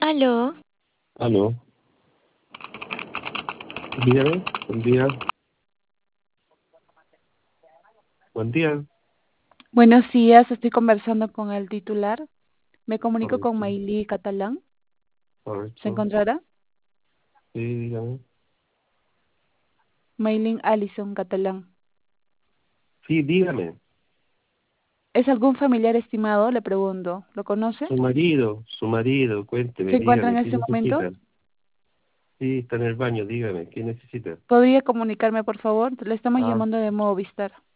Aló, Aló, dígame, buen día, buen día, Buenos días, estoy conversando con el titular. Me comunico con correcto, Maylí Catalán. ¿Se correcto, encontrará? sí, dígame, Maylin Allison Catalán. sí, dígame, ¿Es algún familiar estimado? Le pregunto. ¿Lo conoce? su marido, ¿Se cuénteme, encuentra en dígame, ¿qué este momento? necesita? Sí, está en el baño, dígame, ¿qué necesita? ¿Podría comunicarme, por favor? Le estamos Ah, llamando de Movistar.